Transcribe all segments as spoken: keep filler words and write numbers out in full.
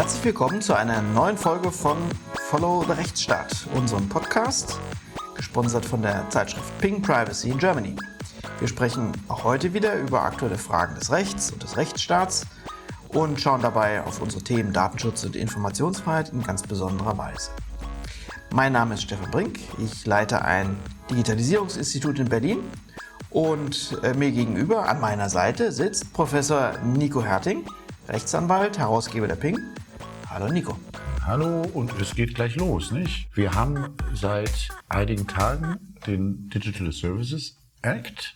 Herzlich willkommen zu einer neuen Folge von Follow the Rechtsstaat, unserem Podcast, gesponsert von der Zeitschrift Ping Privacy in Germany. Wir sprechen auch heute wieder über aktuelle Fragen des Rechts und des Rechtsstaats und schauen dabei auf unsere Themen Datenschutz und Informationsfreiheit in ganz besonderer Weise. Mein Name ist Stefan Brink, ich leite ein Digitalisierungsinstitut in Berlin und mir gegenüber an meiner Seite sitzt Professor Nico Herting, Rechtsanwalt, Herausgeber der Ping. Hallo Nico. Hallo, und es geht gleich los, nicht? Wir haben seit einigen Tagen den Digital Services Act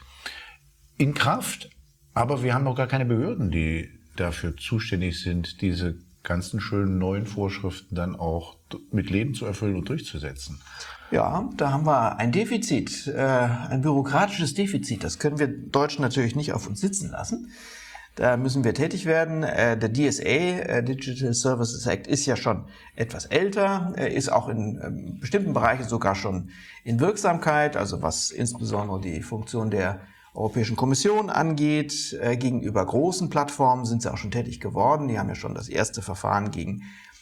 in Kraft, aber wir haben noch gar keine Behörden, die dafür zuständig sind, diese ganzen schönen neuen Vorschriften dann auch mit Leben zu erfüllen und durchzusetzen. Ja, da haben wir ein Defizit, äh, ein bürokratisches Defizit. Das können wir Deutschen natürlich nicht auf uns sitzen lassen. Da müssen wir tätig werden. Der D S A, Digital Services Act, ist ja schon etwas älter, ist auch in bestimmten Bereichen sogar schon in Wirksamkeit, also was insbesondere die Funktion der Europäischen Kommission angeht. Gegenüber großen Plattformen sind sie auch schon tätig geworden. Die haben ja schon das erste Verfahren gegen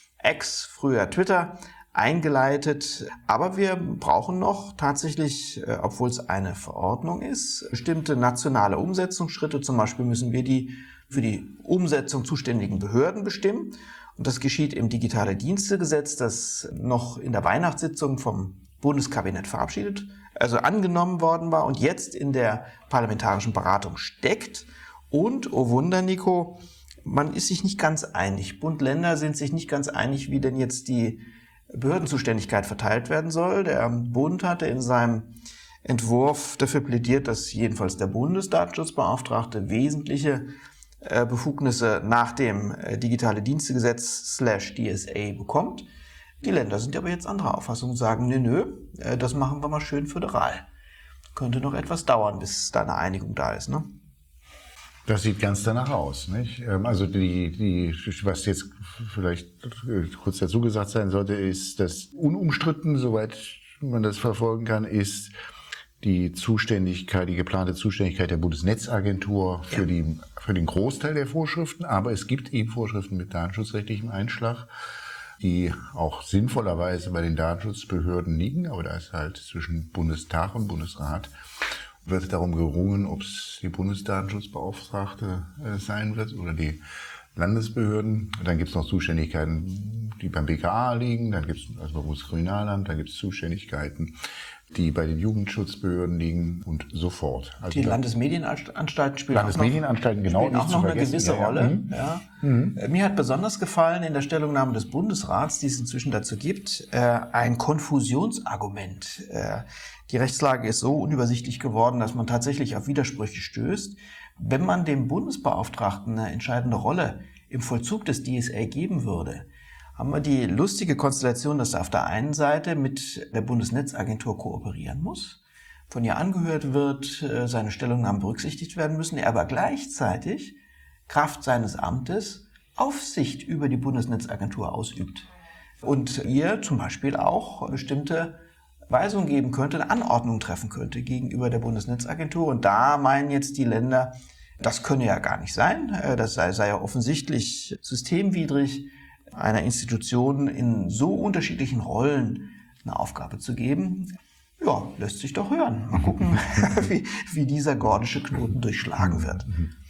X, früher Twitter, eingeleitet. Aber wir brauchen noch tatsächlich, obwohl es eine Verordnung ist, bestimmte nationale Umsetzungsschritte. Zum Beispiel müssen wir die für die Umsetzung zuständigen Behörden bestimmen. Und das geschieht im Digitale Dienstegesetz, das noch in der Weihnachtssitzung vom Bundeskabinett verabschiedet, also angenommen worden war und jetzt in der parlamentarischen Beratung steckt. Und, oh Wunder, Nico, man ist sich nicht ganz einig. Bund, Länder sind sich nicht ganz einig, wie denn jetzt die Behördenzuständigkeit verteilt werden soll. Der Bund hatte in seinem Entwurf dafür plädiert, dass jedenfalls der Bundesdatenschutzbeauftragte wesentliche Befugnisse nach dem Digitale Dienstegesetz slash D S A bekommt. Die Länder sind aber jetzt anderer Auffassung und sagen, nö, nö, das machen wir mal schön föderal. Könnte noch etwas dauern, bis da eine Einigung da ist, ne? Das sieht ganz danach aus, nicht? Also die, die, was jetzt vielleicht kurz dazu gesagt sein sollte, ist, dass unumstritten, soweit man das verfolgen kann, ist die Zuständigkeit, die geplante Zuständigkeit der Bundesnetzagentur für ja. die, für den Großteil der Vorschriften. Aber es gibt eben Vorschriften mit datenschutzrechtlichem Einschlag, die auch sinnvollerweise bei den Datenschutzbehörden liegen. Aber da ist halt zwischen Bundestag und Bundesrat wird darum gerungen, ob es die Bundesdatenschutzbeauftragte äh, sein wird oder die Landesbehörden. Dann gibt es noch Zuständigkeiten, die beim B K A liegen, dann gibt es also beim Bundeskriminalamt, dann gibt es Zuständigkeiten, die bei den Jugendschutzbehörden liegen und so fort. Also die Landesmedienanstalten spielen Landesmedienanstalten, auch noch, genau, spielen auch noch eine gewisse ja, ja. Rolle. Mhm. Ja. Mhm. Mir hat besonders gefallen in der Stellungnahme des Bundesrats, die es inzwischen dazu gibt, ein Konfusionsargument. Die Rechtslage ist so unübersichtlich geworden, dass man tatsächlich auf Widersprüche stößt. Wenn man dem Bundesbeauftragten eine entscheidende Rolle im Vollzug des D S A geben würde, haben wir die lustige Konstellation, dass er auf der einen Seite mit der Bundesnetzagentur kooperieren muss, von ihr angehört wird, seine Stellungnahmen berücksichtigt werden müssen, er aber gleichzeitig Kraft seines Amtes Aufsicht über die Bundesnetzagentur ausübt und ihr zum Beispiel auch bestimmte Weisungen geben könnte, eine Anordnung treffen könnte gegenüber der Bundesnetzagentur. Und da meinen jetzt die Länder, das könne ja gar nicht sein, das sei, sei ja offensichtlich systemwidrig, einer Institution in so unterschiedlichen Rollen eine Aufgabe zu geben. Ja, lässt sich doch hören. Mal gucken, wie, wie dieser gordische Knoten durchschlagen wird.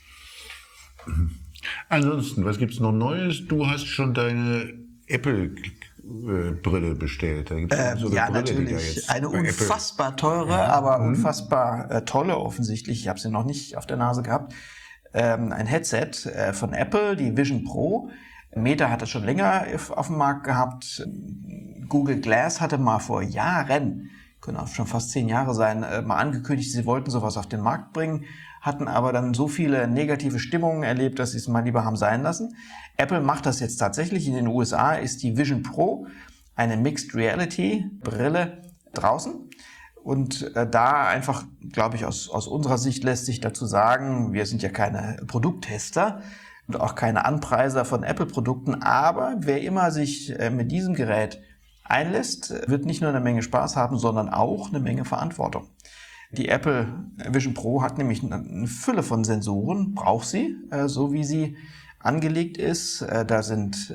Ansonsten, was gibt's noch Neues? Du hast schon deine Apple-Brille bestellt. Da gibt's ähm, so eine ja, Brille, natürlich. Eine unfassbar Apple teure, ja. aber mhm. unfassbar äh, tolle offensichtlich. Ich habe sie noch nicht auf der Nase gehabt. Ähm, ein Headset äh, von Apple, die Vision Pro. Meta hat es schon länger auf dem Markt gehabt. Google Glass hatte mal vor Jahren, können auch schon fast zehn Jahre sein, mal angekündigt, sie wollten sowas auf den Markt bringen, hatten aber dann so viele negative Stimmungen erlebt, dass sie es mal lieber haben sein lassen. Apple macht das jetzt tatsächlich. In den U S A ist die Vision Pro eine Mixed Reality Brille draußen. Und äh, da einfach, glaube ich, aus, aus unserer Sicht lässt sich dazu sagen, wir sind ja keine Produkttester und auch keine Anpreiser von Apple-Produkten, aber wer immer sich äh, mit diesem Gerät einlässt, wird nicht nur eine Menge Spaß haben, sondern auch eine Menge Verantwortung. Die Apple Vision Pro hat nämlich eine Fülle von Sensoren, braucht sie, äh, so wie sie angelegt ist. Äh, da sind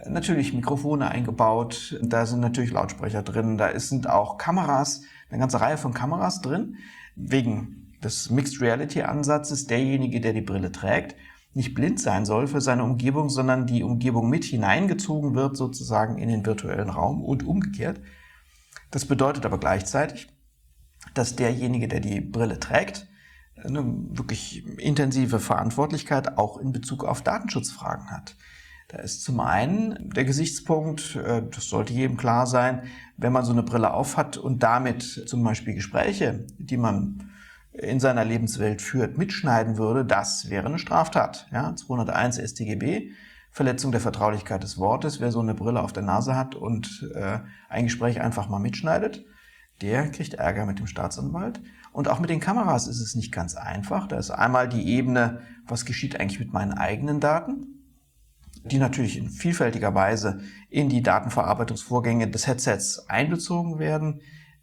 Natürlich Mikrofone eingebaut, da sind natürlich Lautsprecher drin, da sind auch Kameras, eine ganze Reihe von Kameras drin, wegen des Mixed Reality Ansatzes. Derjenige, der die Brille trägt, nicht blind sein soll für seine Umgebung, sondern die Umgebung mit hineingezogen wird sozusagen in den virtuellen Raum und umgekehrt. Das bedeutet aber gleichzeitig, dass derjenige, der die Brille trägt, eine wirklich intensive Verantwortlichkeit auch in Bezug auf Datenschutzfragen hat. Da ist zum einen der Gesichtspunkt, das sollte jedem klar sein, wenn man so eine Brille aufhat und damit zum Beispiel Gespräche, die man in seiner Lebenswelt führt, mitschneiden würde, das wäre eine Straftat. Ja, zweihunderteins S t G B, Verletzung der Vertraulichkeit des Wortes. Wer so eine Brille auf der Nase hat und äh, ein Gespräch einfach mal mitschneidet, der kriegt Ärger mit dem Staatsanwalt. Und auch mit den Kameras ist es nicht ganz einfach. Da ist einmal die Ebene, was geschieht eigentlich mit meinen eigenen Daten, die natürlich in vielfältiger Weise in die Datenverarbeitungsvorgänge des Headsets einbezogen werden.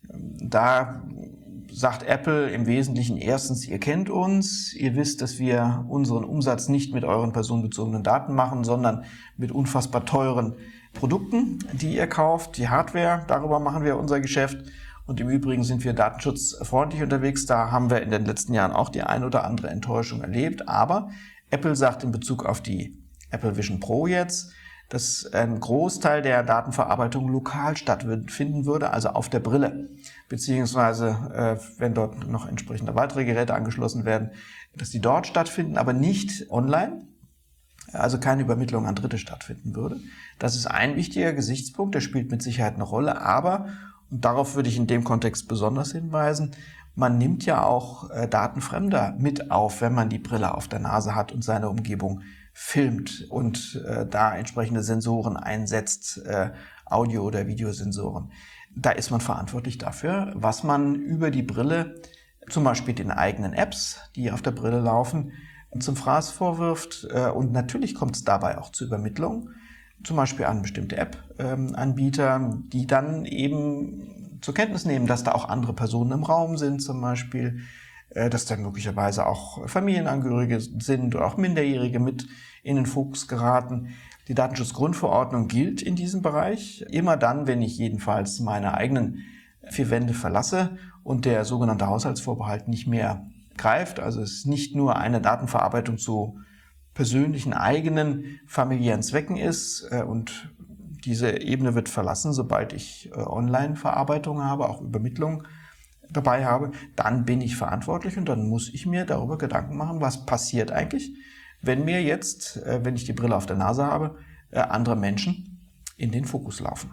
Da sagt Apple im Wesentlichen erstens, ihr kennt uns, ihr wisst, dass wir unseren Umsatz nicht mit euren personenbezogenen Daten machen, sondern mit unfassbar teuren Produkten, die ihr kauft, die Hardware, darüber machen wir unser Geschäft. Und im Übrigen sind wir datenschutzfreundlich unterwegs, da haben wir in den letzten Jahren auch die ein oder andere Enttäuschung erlebt. Aber Apple sagt in Bezug auf die Apple Vision Pro jetzt, dass ein Großteil der Datenverarbeitung lokal stattfinden würde, also auf der Brille, beziehungsweise äh, wenn dort noch entsprechende weitere Geräte angeschlossen werden, dass die dort stattfinden, aber nicht online, also keine Übermittlung an Dritte stattfinden würde. Das ist ein wichtiger Gesichtspunkt, der spielt mit Sicherheit eine Rolle, aber, und darauf würde ich in dem Kontext besonders hinweisen, man nimmt ja auch äh, Daten Fremder mit auf, wenn man die Brille auf der Nase hat und seine Umgebung filmt und äh, da entsprechende Sensoren einsetzt, äh, Audio- oder Videosensoren. Da ist man verantwortlich dafür, was man über die Brille, zum Beispiel den eigenen Apps, die auf der Brille laufen, zum Fraß vorwirft. Äh, und natürlich kommt es dabei auch zu Übermittlungen, zum Beispiel an bestimmte App-Anbieter, ähm, die dann eben zur Kenntnis nehmen, dass da auch andere Personen im Raum sind, zum Beispiel, äh, dass da möglicherweise auch Familienangehörige sind oder auch Minderjährige mit in den Fokus geraten. Die Datenschutzgrundverordnung gilt in diesem Bereich. Immer dann, wenn ich jedenfalls meine eigenen vier Wände verlasse und der sogenannte Haushaltsvorbehalt nicht mehr greift. Also es nicht nur eine Datenverarbeitung zu persönlichen, eigenen, familiären Zwecken ist und diese Ebene wird verlassen, sobald ich Online-Verarbeitung habe, auch Übermittlung dabei habe, dann bin ich verantwortlich und dann muss ich mir darüber Gedanken machen, was passiert eigentlich, wenn mir jetzt, wenn ich die Brille auf der Nase habe, andere Menschen in den Fokus laufen.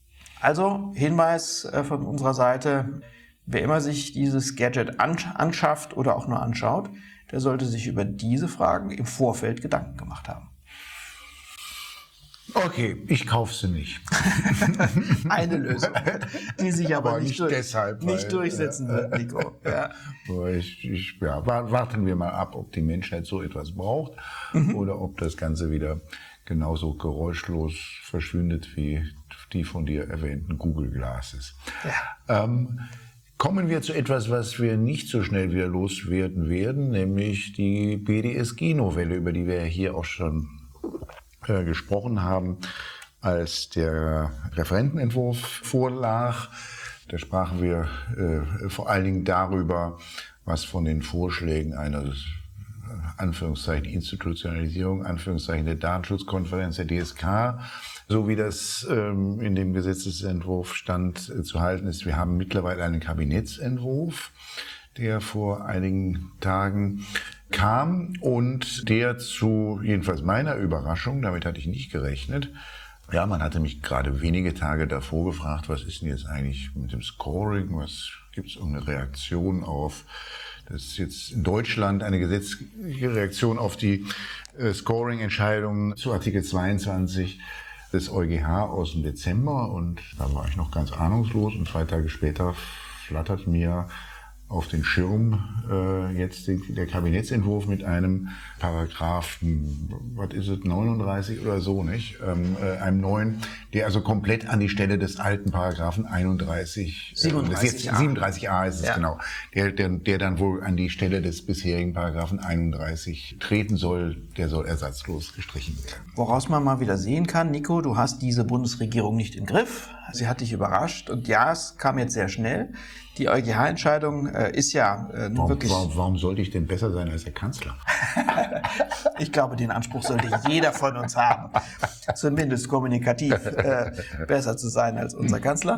Also Hinweis von unserer Seite, wer immer sich dieses Gadget anschafft oder auch nur anschaut, der sollte sich über diese Fragen im Vorfeld Gedanken gemacht haben. Okay, ich kaufe sie nicht. Eine Lösung, die sich aber, aber nicht, nicht, durch, deshalb, nicht weil, durchsetzen ja, wird, Nico. Ja. Ich, ich, ja, warten wir mal ab, ob die Menschheit so etwas braucht mhm. oder ob das Ganze wieder genauso geräuschlos verschwindet wie die von dir erwähnten Google Glasses. Ja. Ähm, kommen wir zu etwas, was wir nicht so schnell wieder loswerden werden, nämlich die B D S G-Novelle, über die wir hier auch schon äh, gesprochen haben, als der Referentenentwurf vorlag. Da sprachen wir äh, vor allen Dingen darüber, was von den Vorschlägen einer Anführungszeichen Institutionalisierung, Anführungszeichen der Datenschutzkonferenz, der D S K, so wie das ähm, in dem Gesetzesentwurf stand, äh, zu halten ist. Wir haben mittlerweile einen Kabinettsentwurf, der vor einigen Tagen kam und der zu, jedenfalls meiner Überraschung, damit hatte ich nicht gerechnet, ja, man hatte mich gerade wenige Tage davor gefragt, was ist denn jetzt eigentlich mit dem Scoring, was gibt es eine Reaktion auf, das ist jetzt in Deutschland eine gesetzliche Reaktion auf die äh, Scoring-Entscheidung zu Artikel zweiundzwanzig des EuGH aus dem Dezember und da war ich noch ganz ahnungslos und zwei Tage später flattert mir auf den Schirm äh, jetzt den, der Kabinettsentwurf mit einem Paragraphen, was ist es, neununddreißig oder so, nicht? Ähm, äh, einem neuen, der also komplett an die Stelle des alten Paragraphen einunddreißig, siebenunddreißig a. siebenunddreißig a ist es, ja. genau. Der, der, der dann wohl an die Stelle des bisherigen Paragraphen einunddreißig treten soll, der soll ersatzlos gestrichen werden. Woraus man mal wieder sehen kann, Nico, du hast diese Bundesregierung nicht im Griff. Sie hat dich überrascht und ja, es kam jetzt sehr schnell. Die EuGH-Entscheidung äh, ist ja äh, nun Warum, wirklich... warum, warum sollte ich denn besser sein als der Kanzler? Ich glaube, den Anspruch sollte jeder von uns haben, zumindest kommunikativ äh, besser zu sein als unser Kanzler.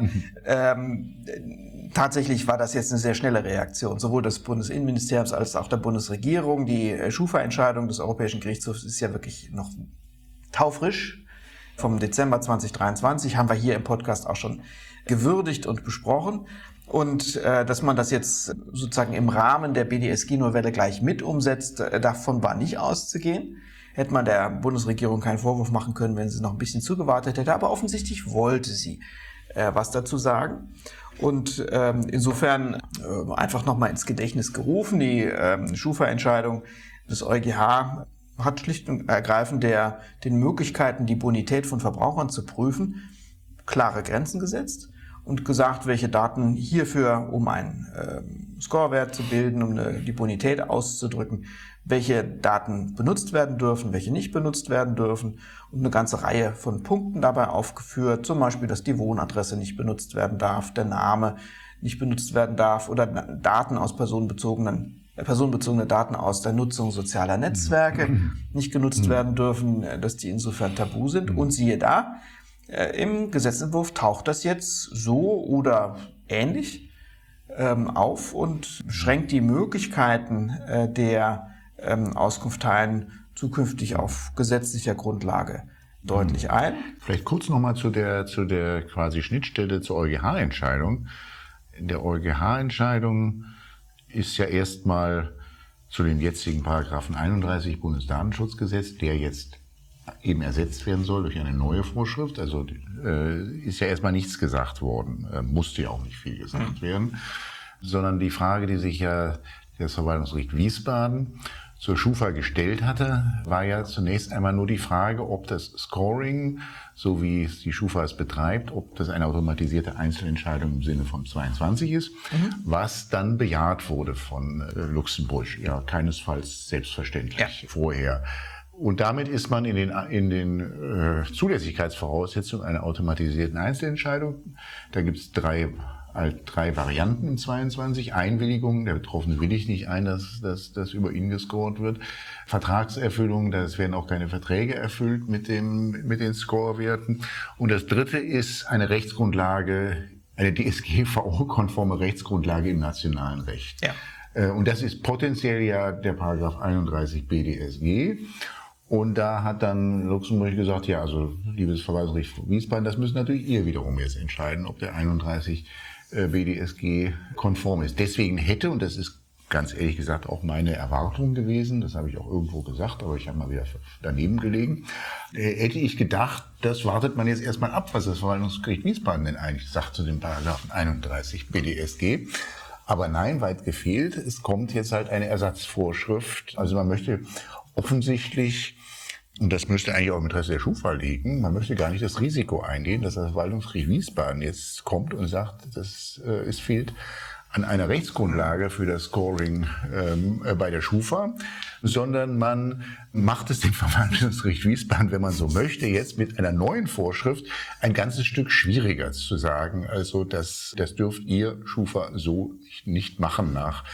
Ähm, tatsächlich war das jetzt eine sehr schnelle Reaktion, sowohl des Bundesinnenministeriums als auch der Bundesregierung. Die Schufa-Entscheidung des Europäischen Gerichtshofs ist ja wirklich noch taufrisch. Vom Dezember zweitausenddreiundzwanzig haben wir hier im Podcast auch schon gewürdigt und besprochen. Und äh, dass man das jetzt sozusagen im Rahmen der B D S G-Novelle gleich mit umsetzt, äh, davon war nicht auszugehen. Hätte man der Bundesregierung keinen Vorwurf machen können, wenn sie noch ein bisschen zugewartet hätte. Aber offensichtlich wollte sie äh, was dazu sagen. Und ähm, insofern äh, einfach nochmal ins Gedächtnis gerufen. Die äh, Schufa-Entscheidung des EuGH hat schlicht und ergreifend der, den Möglichkeiten, die Bonität von Verbrauchern zu prüfen, klare Grenzen gesetzt und gesagt, welche Daten hierfür, um einen äh, Scorewert zu bilden, um eine, die Bonität auszudrücken, welche Daten benutzt werden dürfen, welche nicht benutzt werden dürfen und eine ganze Reihe von Punkten dabei aufgeführt, zum Beispiel, dass die Wohnadresse nicht benutzt werden darf, der Name nicht benutzt werden darf oder Daten aus personenbezogenen personenbezogene Daten aus der Nutzung sozialer Netzwerke nicht genutzt werden dürfen, dass die insofern tabu sind. Und siehe da, im Gesetzentwurf taucht das jetzt so oder ähnlich ähm, auf und schränkt die Möglichkeiten äh, der ähm, Auskunftteilen zukünftig auf gesetzlicher Grundlage deutlich ein. Vielleicht kurz nochmal zu der, zu der quasi Schnittstelle zur EuGH-Entscheidung. In der EuGH-Entscheidung ist ja erstmal zu dem jetzigen Paragraphen einunddreißig Bundesdatenschutzgesetz, der jetzt eben ersetzt werden soll durch eine neue Vorschrift. Also äh, ist ja erstmal nichts gesagt worden, äh, musste ja auch nicht viel gesagt werden, sondern die Frage, die sich ja das Verwaltungsgericht Wiesbaden zur Schufa gestellt hatte, war ja zunächst einmal nur die Frage, ob das Scoring, so wie die Schufa es betreibt, ob das eine automatisierte Einzelentscheidung im Sinne von zweiundzwanzig ist, mhm. was dann bejaht wurde von äh, Luxemburg. Ja, keinesfalls selbstverständlich ja. vorher. Und damit ist man in den, in den äh, Zulässigkeitsvoraussetzungen einer automatisierten Einzelentscheidung. Da gibt es drei, halt drei Varianten in zweiundzwanzig. Einwilligung, der Betroffene willigt nicht ein, dass, dass, dass über ihn gescored wird. Vertragserfüllung, da werden auch keine Verträge erfüllt mit, dem, mit den Scorewerten. Und das dritte ist eine Rechtsgrundlage, eine D S G V O-konforme Rechtsgrundlage im nationalen Recht. Ja. Und das ist potenziell ja der Paragraph einunddreißig B D S G. Und da hat dann Luxemburg gesagt, ja, also liebes Verwaltungsgericht Wiesbaden, das müssen natürlich ihr wiederum jetzt entscheiden, ob der einunddreißig B D S G konform ist. Deswegen hätte, und das ist ganz ehrlich gesagt auch meine Erwartung gewesen, das habe ich auch irgendwo gesagt, aber ich habe mal wieder daneben gelegen, hätte ich gedacht, das wartet man jetzt erstmal ab, was das Verwaltungsgericht Wiesbaden denn eigentlich sagt zu dem Paragraphen einunddreißig B D S G. Aber nein, weit gefehlt. Es kommt jetzt halt eine Ersatzvorschrift. Also man möchte offensichtlich, und das müsste eigentlich auch im Interesse der Schufa liegen, man möchte gar nicht das Risiko eingehen, dass das Verwaltungsgericht Wiesbaden jetzt kommt und sagt, dass äh, es fehlt an einer Rechtsgrundlage für das Scoring ähm, äh, bei der Schufa, sondern man macht es dem Verwaltungsgericht Wiesbaden, wenn man so möchte, jetzt mit einer neuen Vorschrift ein ganzes Stück schwieriger zu sagen. Also das, das dürft ihr Schufa so nicht, nicht machen nach.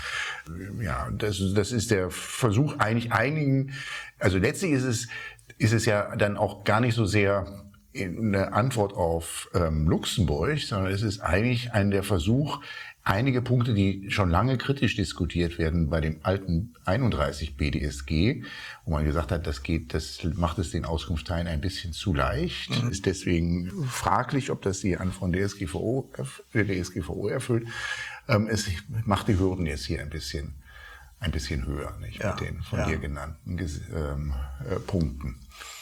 Ja, das, das ist der Versuch eigentlich einigen. Also letztlich ist es, ist es ja dann auch gar nicht so sehr eine Antwort auf ähm, Luxemburg, sondern es ist eigentlich ein der Versuch, einige Punkte, die schon lange kritisch diskutiert werden bei dem alten einunddreißig B D S G, wo man gesagt hat, das geht, das macht es den Auskunftsteilen ein bisschen zu leicht, mhm. ist deswegen fraglich, ob das die Anforderungen der D S G V O, der D S G V O erfüllt. Ähm, es macht die Hürden jetzt hier ein bisschen, ein bisschen höher, nicht, ja, mit den von ja. dir genannten ähm, äh, Punkten.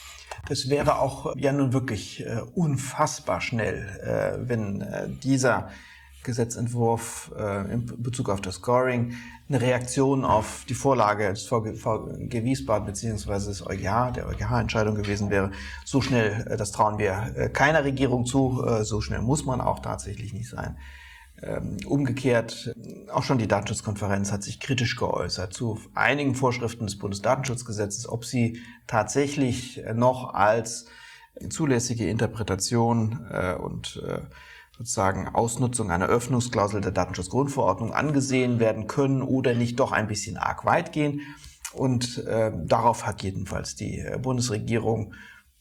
Das wäre auch ja nun wirklich äh, unfassbar schnell, äh, wenn äh, dieser Gesetzentwurf äh, in Bezug auf das Scoring eine Reaktion auf die Vorlage des V G Wiesbaden beziehungsweise des EuGH, der EuGH-Entscheidung gewesen wäre. So schnell, äh, das trauen wir äh, keiner Regierung zu, äh, so schnell muss man auch tatsächlich nicht sein. Ähm, umgekehrt, auch schon die Datenschutzkonferenz hat sich kritisch geäußert zu einigen Vorschriften des Bundesdatenschutzgesetzes, ob sie tatsächlich noch als zulässige Interpretation äh, und äh, sozusagen Ausnutzung einer Öffnungsklausel der Datenschutzgrundverordnung angesehen werden können oder nicht doch ein bisschen arg weit gehen. Und äh, darauf hat jedenfalls die Bundesregierung,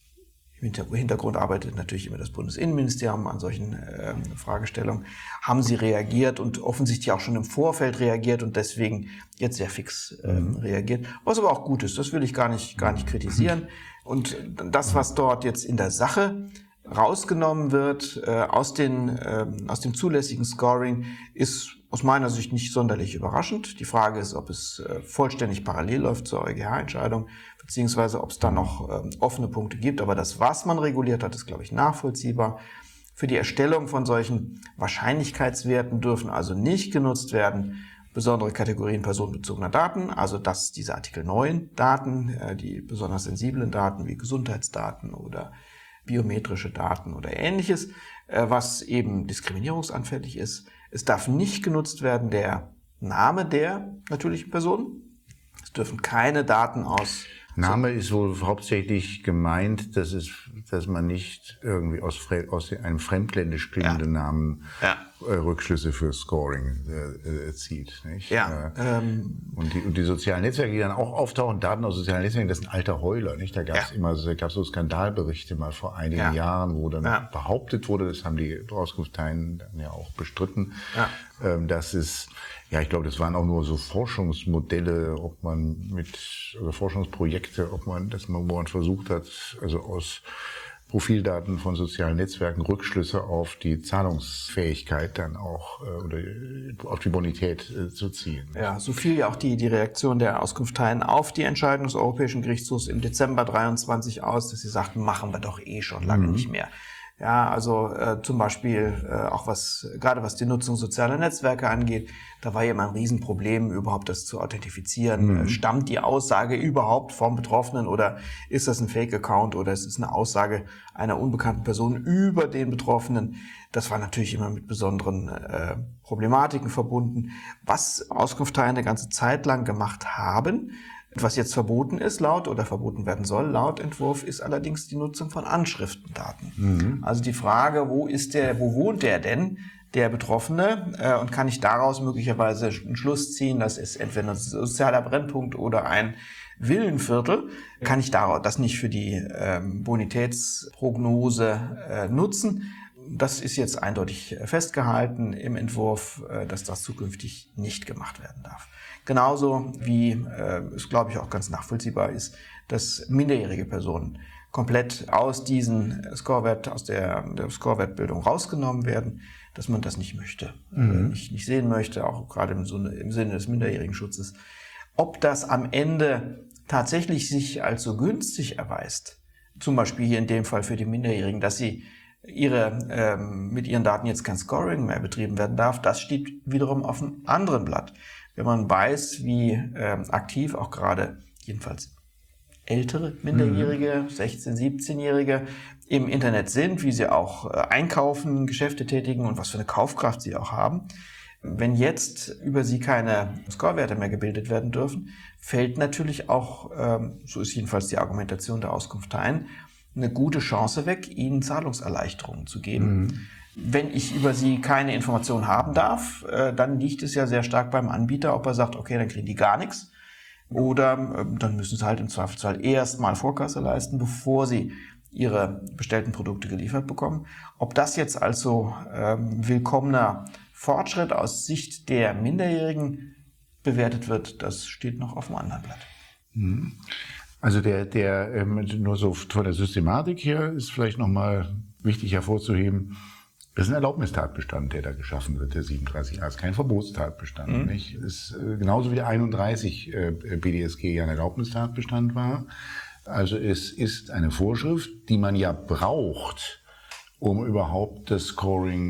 im Hintergrund arbeitet natürlich immer das Bundesinnenministerium an solchen äh, Fragestellungen, haben sie reagiert und offensichtlich auch schon im Vorfeld reagiert und deswegen jetzt sehr fix äh, mhm. reagiert. Was aber auch gut ist, das will ich gar nicht, gar nicht kritisieren. Und das, was dort jetzt in der Sache rausgenommen wird äh, aus, den, äh, aus dem zulässigen Scoring, ist aus meiner Sicht nicht sonderlich überraschend. Die Frage ist, ob es äh, vollständig parallel läuft zur EuGH-Entscheidung, beziehungsweise ob es da noch äh, offene Punkte gibt. Aber das, was man reguliert hat, ist, glaube ich, nachvollziehbar. Für die Erstellung von solchen Wahrscheinlichkeitswerten dürfen also nicht genutzt werden besondere Kategorien personenbezogener Daten, also dass diese Artikel neun Daten, äh, die besonders sensiblen Daten wie Gesundheitsdaten oder biometrische Daten oder Ähnliches, äh, was eben diskriminierungsanfällig ist. Es darf nicht genutzt werden der Name der natürlichen Person. Es dürfen keine Daten aus... Name ist wohl hauptsächlich gemeint, dass, es, dass man nicht irgendwie aus, aus einem fremdländisch klingenden ja. Namen ja. Äh, Rückschlüsse für Scoring äh, zieht. Nicht? Ja. Äh, ähm, und, die, und die sozialen Netzwerke, die dann auch auftauchen, Daten aus sozialen Netzwerken, das sind alter Heuler. Nicht? Da gab es ja. immer da gab's so Skandalberichte mal vor einigen ja. Jahren, wo dann ja. behauptet wurde, das haben die Auskunftsteilen dann ja auch bestritten, ja. ähm, dass es Ja, ich glaube, das waren auch nur so Forschungsmodelle, ob man mit, also Forschungsprojekte, ob man, dass man, wo man versucht hat, also aus Profildaten von sozialen Netzwerken Rückschlüsse auf die Zahlungsfähigkeit dann auch, oder auf die Bonität äh, zu ziehen. Ja, so fiel ja auch die, die Reaktion der Auskunftsteilen auf die Entscheidung des Europäischen Gerichtshofs im Dezember dreiundzwanzig aus, dass sie sagten, machen wir doch eh schon lange mhm. nicht mehr. Ja, also äh, zum Beispiel äh, auch was, gerade was die Nutzung sozialer Netzwerke angeht, da war ja immer ein Riesenproblem, überhaupt das zu authentifizieren. Mhm. Äh, stammt die Aussage überhaupt vom Betroffenen oder ist das ein Fake-Account oder ist es eine Aussage einer unbekannten Person über den Betroffenen? Das war natürlich immer mit besonderen äh, Problematiken verbunden. Was Auskunftsteilen eine ganze Zeit lang gemacht haben, was jetzt verboten ist, laut oder verboten werden soll, laut Entwurf, ist allerdings die Nutzung von Anschriftendaten. Mhm. Also die Frage, wo ist der, wo wohnt der denn, der Betroffene, äh, und kann ich daraus möglicherweise einen Schluss ziehen, das ist entweder ein sozialer Brennpunkt oder ein Villenviertel, kann ich daraus das nicht für die ähm, Bonitätsprognose äh, nutzen. Das ist jetzt eindeutig festgehalten im Entwurf, äh, dass das zukünftig nicht gemacht werden darf. Genauso wie äh, es, glaube ich, auch ganz nachvollziehbar ist, dass minderjährige Personen komplett aus diesen Scorewert, aus der, der Scorewertbildung rausgenommen werden, dass man das nicht möchte, mhm. äh, nicht, nicht sehen möchte, auch gerade im, im Sinne des minderjährigen Schutzes. Ob das am Ende tatsächlich sich als so günstig erweist, zum Beispiel hier in dem Fall für die Minderjährigen, dass sie ihre ähm, mit ihren Daten jetzt kein Scoring mehr betrieben werden darf, das steht wiederum auf einem anderen Blatt. Wenn man weiß, wie ähm, aktiv auch gerade jedenfalls ältere Minderjährige, mhm. sechzehn-, siebzehnjährige im Internet sind, wie sie auch äh, einkaufen, Geschäfte tätigen und was für eine Kaufkraft sie auch haben. Wenn jetzt über sie keine Scorewerte mehr gebildet werden dürfen, fällt natürlich auch, ähm, so ist jedenfalls die Argumentation der Auskunftsteilen, eine gute Chance weg, ihnen Zahlungserleichterungen zu geben. Mhm. Wenn ich über sie keine Informationen haben darf, äh, dann liegt es ja sehr stark beim Anbieter, ob er sagt, okay, dann kriegen die gar nichts. Oder äh, dann müssen sie halt im Zweifelsfall erstmal Vorkasse leisten, bevor sie ihre bestellten Produkte geliefert bekommen. Ob das jetzt also ähm, willkommener Fortschritt aus Sicht der Minderjährigen bewertet wird, das steht noch auf dem anderen Blatt. Mhm. Also der, der ähm, nur so von der Systematik her ist vielleicht nochmal wichtig hervorzuheben, das ist ein Erlaubnistatbestand, der da geschaffen wird, der siebenunddreißig a. Das ist kein Verbotstatbestand. Mhm. Nicht? Ist äh, genauso wie der einunddreißig äh, B D S G ja ein Erlaubnistatbestand war. Also es ist eine Vorschrift, die man ja braucht, um überhaupt das Scoring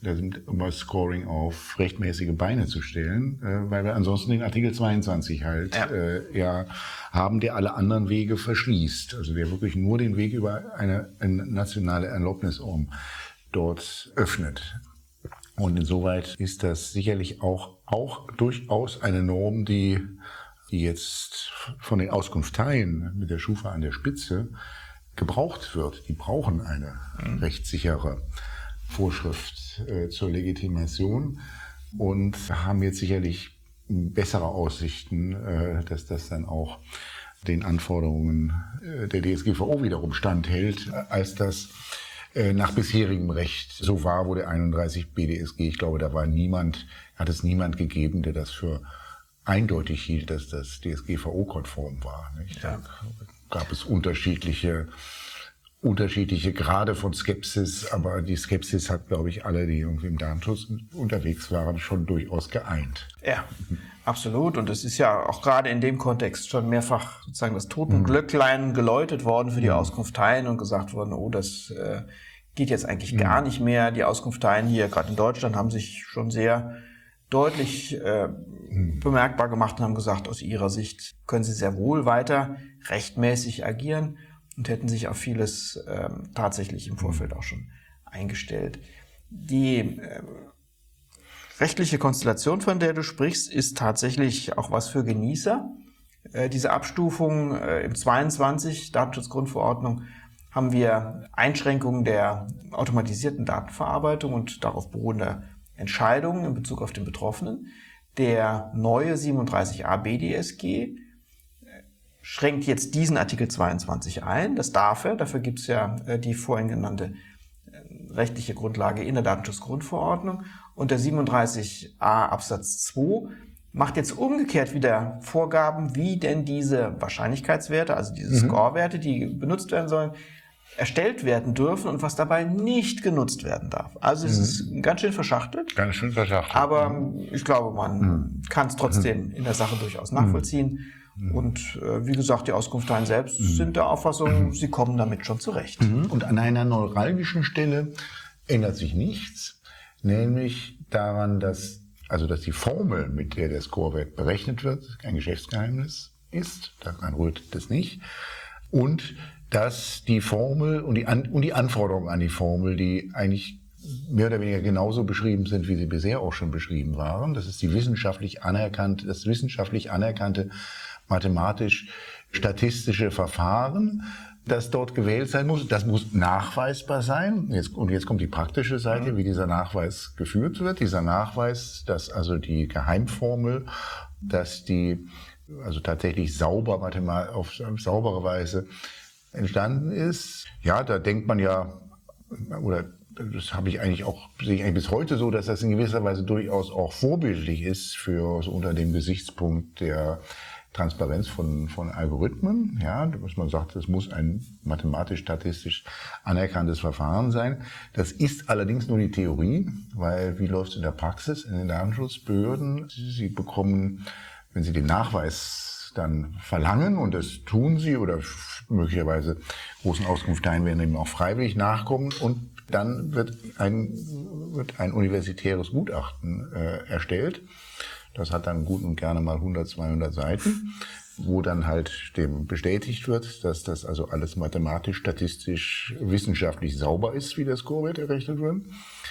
um das Scoring auf rechtmäßige Beine zu stellen, äh, weil wir ansonsten den Artikel zweiundzwanzig halt ja. Äh, ja haben, der alle anderen Wege verschließt. Also der wirklich nur den Weg über eine, eine nationale Erlaubnisnorm dort öffnet. Und insoweit ist das sicherlich auch, auch durchaus eine Norm, die, die jetzt von den Auskunfteien mit der Schufa an der Spitze gebraucht wird. Die brauchen eine mhm. rechtssichere Vorschrift äh, zur Legitimation und haben jetzt sicherlich bessere Aussichten, äh, dass das dann auch den Anforderungen äh, der D S G V O wiederum standhält, als das äh, nach bisherigem Recht so war, wo der einunddreißig B D S G, ich glaube, da war niemand, hat es niemand gegeben, der das für eindeutig hielt, dass das D S G V O-konform war. Nicht? Ja. Da gab es unterschiedliche unterschiedliche Grade von Skepsis, aber die Skepsis hat, glaube ich, alle, die irgendwie im Datenschutz unterwegs waren, schon durchaus geeint. Ja, absolut. Und es ist ja auch gerade in dem Kontext schon mehrfach sozusagen das Totenglöcklein geläutet worden für die mhm. Auskunfteien und gesagt worden, oh, das äh, geht jetzt eigentlich mhm. gar nicht mehr. Die Auskunfteien hier, gerade in Deutschland, haben sich schon sehr deutlich äh, mhm. bemerkbar gemacht und haben gesagt, aus ihrer Sicht können sie sehr wohl weiter rechtmäßig agieren. Und hätten sich auf vieles ähm, tatsächlich im Vorfeld auch schon eingestellt. Die äh, rechtliche Konstellation, von der du sprichst, ist tatsächlich auch was für Genießer. Äh, diese Abstufung äh, im zweiundzwanzig Datenschutzgrundverordnung haben wir Einschränkungen der automatisierten Datenverarbeitung und darauf beruhender Entscheidungen in Bezug auf den Betroffenen. Der neue siebenunddreißig a B D S G schränkt jetzt diesen Artikel zweiundzwanzig ein. Das darf er. Dafür gibt es ja äh, die vorhin genannte äh, rechtliche Grundlage in der Datenschutzgrundverordnung. Und der siebenunddreißig a Absatz zwei macht jetzt umgekehrt wieder Vorgaben, wie denn diese Wahrscheinlichkeitswerte, also diese mhm. Scorewerte, die benutzt werden sollen, erstellt werden dürfen und was dabei nicht genutzt werden darf. Also es mhm. ist ganz schön verschachtelt. Ganz schön verschachtelt. Aber mhm. ich glaube, man mhm. kann es trotzdem in der Sache durchaus nachvollziehen. Mhm. Und äh, wie gesagt, die Auskunfteien selbst mhm. sind der Auffassung, mhm. sie kommen damit schon zurecht. Mhm. Und an einer neuralgischen Stelle ändert sich nichts, nämlich daran, dass, also dass die Formel, mit der der Scorewert berechnet wird, ein Geschäftsgeheimnis ist, daran rührt das nicht, und dass die Formel und die, an, und die Anforderungen an die Formel, die eigentlich mehr oder weniger genauso beschrieben sind, wie sie bisher auch schon beschrieben waren, das ist die wissenschaftlich anerkannte, das wissenschaftlich anerkannte mathematisch-statistische Verfahren, das dort gewählt sein muss. Das muss nachweisbar sein. Jetzt, und jetzt kommt die praktische Seite, wie dieser Nachweis geführt wird. Dieser Nachweis, dass also die Geheimformel, dass die also tatsächlich sauber mathematisch auf saubere Weise entstanden ist. Ja, da denkt man ja, oder das habe ich eigentlich auch, sehe ich eigentlich bis heute so, dass das in gewisser Weise durchaus auch vorbildlich ist für so unter dem Gesichtspunkt der Transparenz von, von Algorithmen, ja, dass man sagt, es muss ein mathematisch-statistisch anerkanntes Verfahren sein. Das ist allerdings nur die Theorie, weil wie läuft es in der Praxis, in den Datenschutzbehörden? Sie bekommen, wenn sie den Nachweis dann verlangen, und das tun sie, oder möglicherweise großen Auskunfteien werden eben auch freiwillig nachkommen, und dann wird ein, wird ein universitäres Gutachten äh, erstellt. Das hat dann gut und gerne mal hundert, zweihundert Seiten, wo dann halt dem bestätigt wird, dass das also alles mathematisch, statistisch, wissenschaftlich sauber ist, wie der Scorewert errechnet wird.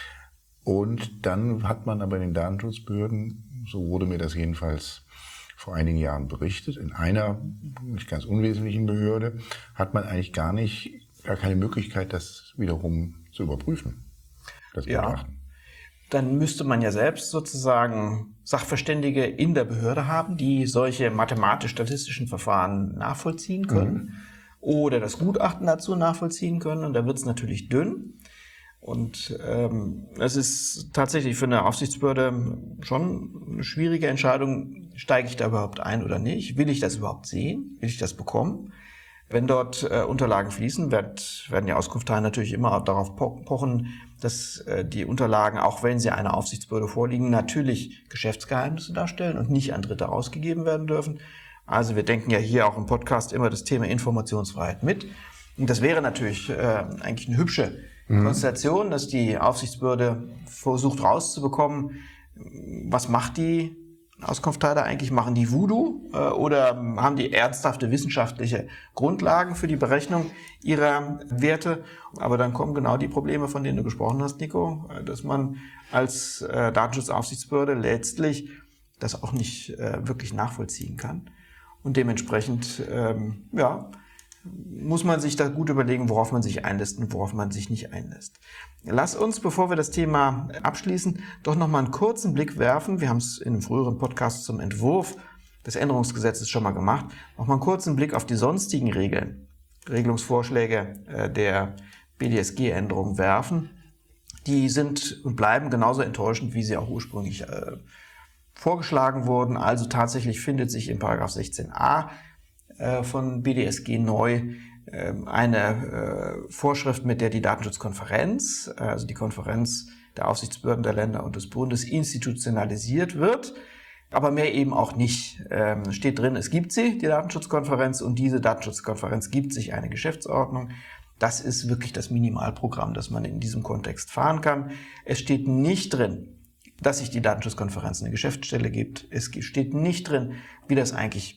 Und dann hat man aber in den Datenschutzbehörden, so wurde mir das jedenfalls vor einigen Jahren berichtet, in einer nicht ganz unwesentlichen Behörde, hat man eigentlich gar nicht, gar keine Möglichkeit, das wiederum zu überprüfen, das Gutachten. Ja. Dann müsste man ja selbst sozusagen Sachverständige in der Behörde haben, die solche mathematisch-statistischen Verfahren nachvollziehen können mhm. oder das Gutachten dazu nachvollziehen können. Und da wird es natürlich dünn. Und ähm, es ist tatsächlich für eine Aufsichtsbehörde schon eine schwierige Entscheidung, steige ich da überhaupt ein oder nicht? Will ich das überhaupt sehen? Will ich das bekommen? Wenn dort äh, Unterlagen fließen, wird, werden die Auskunfteien natürlich immer darauf pochen, dass äh, die Unterlagen, auch wenn sie einer Aufsichtsbehörde vorliegen, natürlich Geschäftsgeheimnisse darstellen und nicht an Dritte ausgegeben werden dürfen. Also wir denken ja hier auch im Podcast immer das Thema Informationsfreiheit mit. Und das wäre natürlich äh, eigentlich eine hübsche mhm. Konstellation, dass die Aufsichtsbehörde versucht rauszubekommen, was macht die Auskunftsteile eigentlich? Machen die Voodoo äh, oder haben die ernsthafte wissenschaftliche Grundlagen für die Berechnung ihrer Werte? Aber dann kommen genau die Probleme, von denen du gesprochen hast, Nico, dass man als äh, Datenschutzaufsichtsbehörde letztlich das auch nicht äh, wirklich nachvollziehen kann. Und dementsprechend, ähm, ja, muss man sich da gut überlegen, worauf man sich einlässt und worauf man sich nicht einlässt. Lass uns, bevor wir das Thema abschließen, doch noch mal einen kurzen Blick werfen. Wir haben es in einem früheren Podcast zum Entwurf des Änderungsgesetzes schon mal gemacht. Noch mal einen kurzen Blick auf die sonstigen Regeln, Regelungsvorschläge äh, der B D S G-Änderung werfen. Die sind und bleiben genauso enttäuschend, wie sie auch ursprünglich äh, vorgeschlagen wurden. Also tatsächlich findet sich in Paragraph sechzehn a von B D S G neu eine Vorschrift, mit der die Datenschutzkonferenz, also die Konferenz der Aufsichtsbehörden der Länder und des Bundes, institutionalisiert wird, aber mehr eben auch nicht. Steht drin, es gibt sie, die Datenschutzkonferenz, und diese Datenschutzkonferenz gibt sich eine Geschäftsordnung. Das ist wirklich das Minimalprogramm, das man in diesem Kontext fahren kann. Es steht nicht drin, dass sich die Datenschutzkonferenz eine Geschäftsstelle gibt. Es steht nicht drin, wie das eigentlich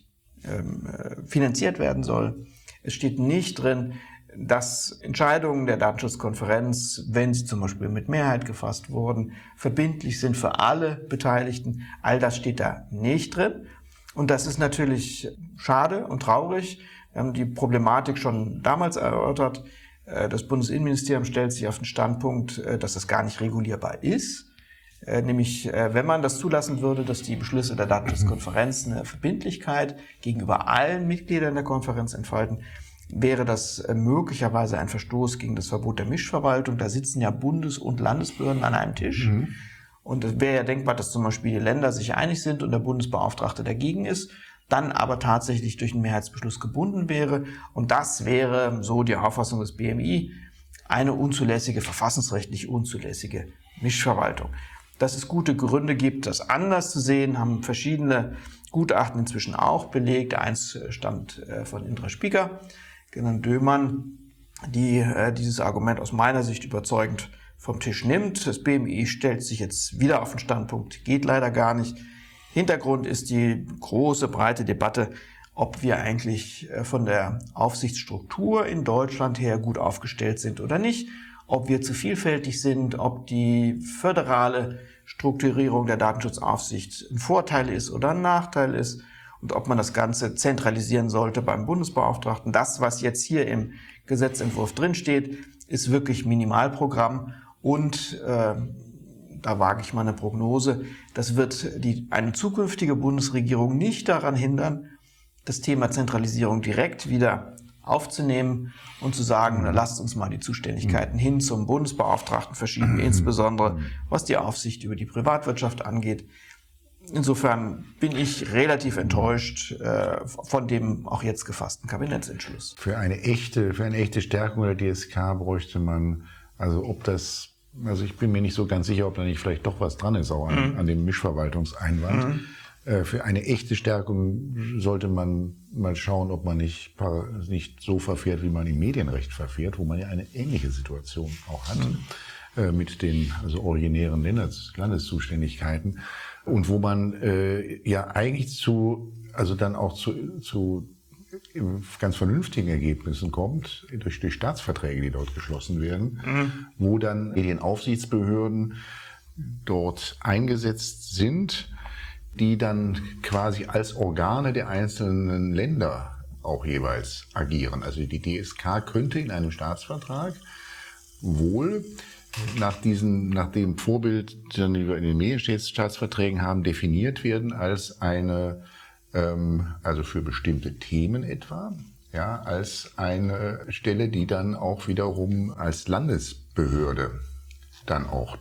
finanziert werden soll. Es steht nicht drin, dass Entscheidungen der Datenschutzkonferenz, wenn sie zum Beispiel mit Mehrheit gefasst wurden, verbindlich sind für alle Beteiligten. All das steht da nicht drin. Und das ist natürlich schade und traurig. Wir haben die Problematik schon damals erörtert. Das Bundesinnenministerium stellt sich auf den Standpunkt, dass das gar nicht regulierbar ist. Nämlich, wenn man das zulassen würde, dass die Beschlüsse der Datenschutzkonferenz eine Verbindlichkeit gegenüber allen Mitgliedern der Konferenz entfalten, wäre das möglicherweise ein Verstoß gegen das Verbot der Mischverwaltung. Da sitzen ja Bundes- und Landesbehörden an einem Tisch. Mhm. Und es wäre ja denkbar, dass zum Beispiel die Länder sich einig sind und der Bundesbeauftragte dagegen ist, dann aber tatsächlich durch einen Mehrheitsbeschluss gebunden wäre. Und das wäre, so die Auffassung des B M I, eine unzulässige, verfassungsrechtlich unzulässige Mischverwaltung. Dass es gute Gründe gibt, das anders zu sehen, haben verschiedene Gutachten inzwischen auch belegt. Eins stammt von Indra Spieker, genannt Dömann, die dieses Argument aus meiner Sicht überzeugend vom Tisch nimmt. Das B M I stellt sich jetzt wieder auf den Standpunkt, geht leider gar nicht. Hintergrund ist die große, breite Debatte, ob wir eigentlich von der Aufsichtsstruktur in Deutschland her gut aufgestellt sind oder nicht, ob wir zu vielfältig sind, ob die föderale Strukturierung der Datenschutzaufsicht ein Vorteil ist oder ein Nachteil ist und ob man das Ganze zentralisieren sollte beim Bundesbeauftragten. Das, was jetzt hier im Gesetzentwurf drinsteht, ist wirklich Minimalprogramm und äh, da wage ich mal eine Prognose, das wird die, eine zukünftige Bundesregierung nicht daran hindern, das Thema Zentralisierung direkt wieder aufzunehmen und zu sagen, na, lasst uns mal die Zuständigkeiten hin zum Bundesbeauftragten verschieben, insbesondere was die Aufsicht über die Privatwirtschaft angeht. Insofern bin ich relativ enttäuscht äh, von dem auch jetzt gefassten Kabinettsentschluss. Für eine echte, für eine echte Stärkung der D S K bräuchte man, also ob das, also ich bin mir nicht so ganz sicher, ob da nicht vielleicht doch was dran ist auch an, mhm. an dem Mischverwaltungseinwand. Mhm. Für eine echte Stärkung sollte man mal schauen, ob man nicht, nicht so verfährt, wie man im Medienrecht verfährt, wo man ja eine ähnliche Situation auch hat, mhm. mit den also originären Landes, Landeszuständigkeiten und wo man äh, ja eigentlich zu, also dann auch zu, zu ganz vernünftigen Ergebnissen kommt, durch, durch Staatsverträge, die dort geschlossen werden, mhm. wo dann Medienaufsichtsbehörden dort eingesetzt sind, die dann quasi als Organe der einzelnen Länder auch jeweils agieren. Also die D S K könnte in einem Staatsvertrag wohl nach diesem, nach dem Vorbild, den wir in den Medienstaatsverträgen haben, definiert werden als eine, ähm, also für bestimmte Themen etwa, ja, als eine Stelle, die dann auch wiederum als Landesbehörde dann auch